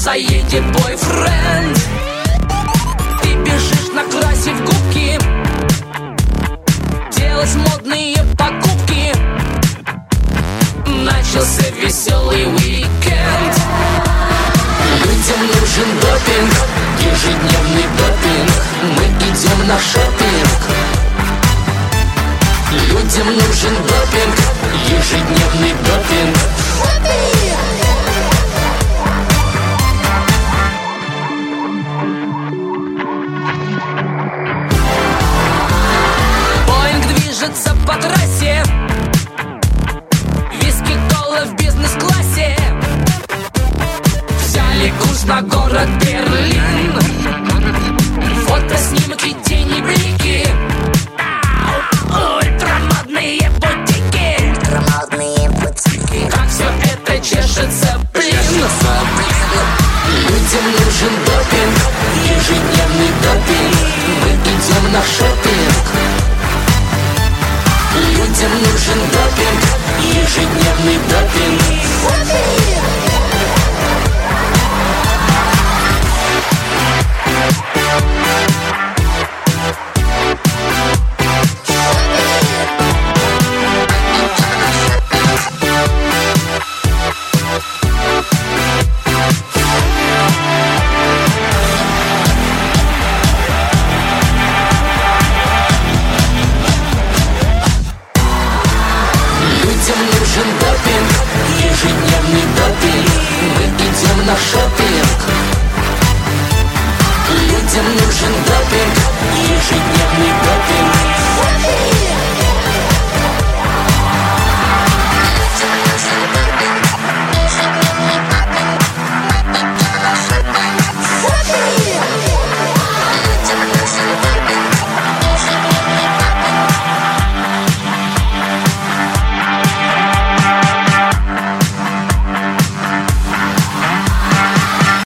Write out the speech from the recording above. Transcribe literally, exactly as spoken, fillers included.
заедет бойфренд. Ты бежишь, накрасив губки, делать модные покупки. Начался веселый уикенд. Людям нужен допинг, ежедневный допинг. Мы идем на шопинг. Людям нужен допинг, ежедневный допинг. Боинг движется по трассе, виски, кола в бизнес-классе. Взяли курс на город Берлин. Фотоснимок и тени, блики. Ультрамодные бутики. Ультрамодные бутики. Как все это чешется, блин. Людям нужен допинг, ежедневный допинг. Мы идем на шопинг. Людям нужен допинг, ежедневный